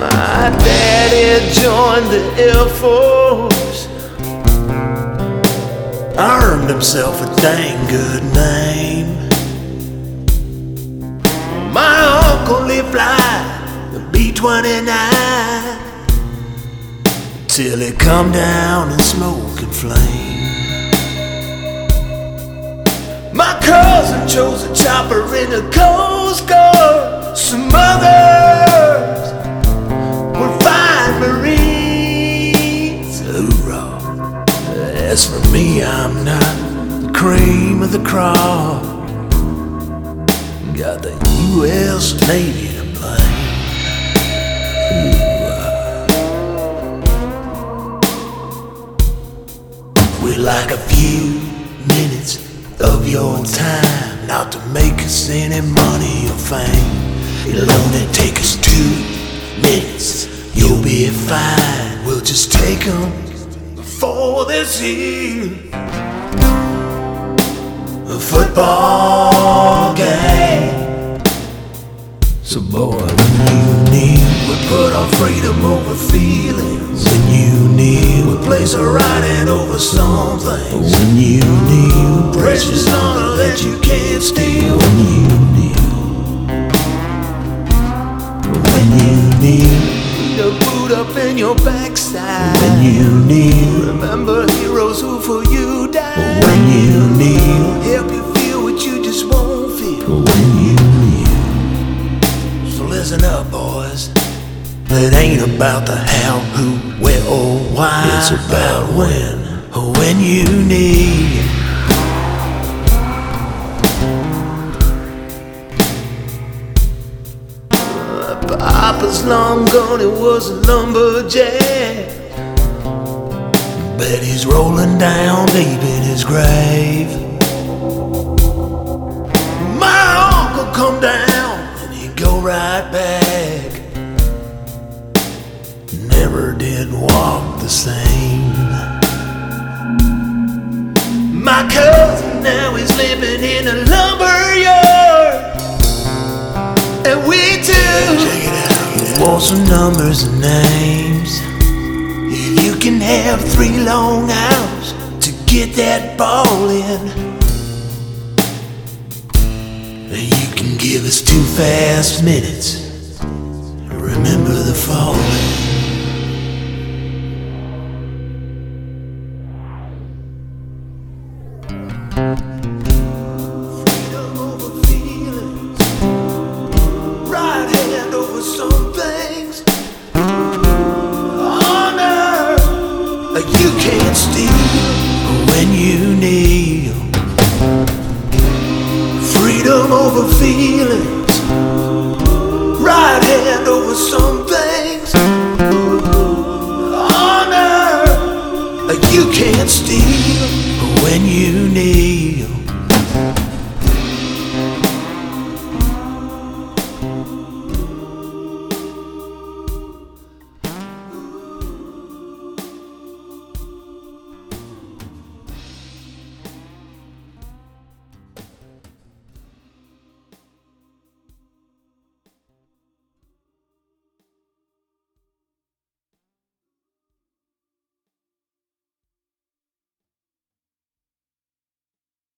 My daddy joined the Air Force, earned himself a dang good name. My uncle he fly the B-29 till he come down in smoke and flame. My cousin chose a chopper in the Coast Guard. Some others were fine Marines. Hoorah! As for me, I'm not the cream of the crop. Got the U.S. Navy to blame. We'd like a few minutes of your time, not to make us any money or fame. It'll only take us 2 minutes, you'll be fine. We'll just take them for this here a football game. So boy, when you need, we put our freedom over feelings. When you need, we place our right hand over something. When you need, precious honor that you can't steal. When you need, when you need the boot up in your backside. When you need, remember heroes who for you died. When you need, help you feel what you just won't feel. When you need, so listen up, boys. It ain't about the how, who, where, or why. It's about when you need. Papa's long gone, he was a lumberjack. Bet he's rolling down deep in his grave. My uncle come down and he'd go right back. Never did walk the same. My cousin now is living in a lumber yard, and we too want some numbers and names. If you can have 3 long hours to get that ball in, you can give us 2 fast minutes. Remember the falling. Freedom over feelings, right hand over some things. Honor you can't steal when you kneel. Freedom over feelings, right hand over some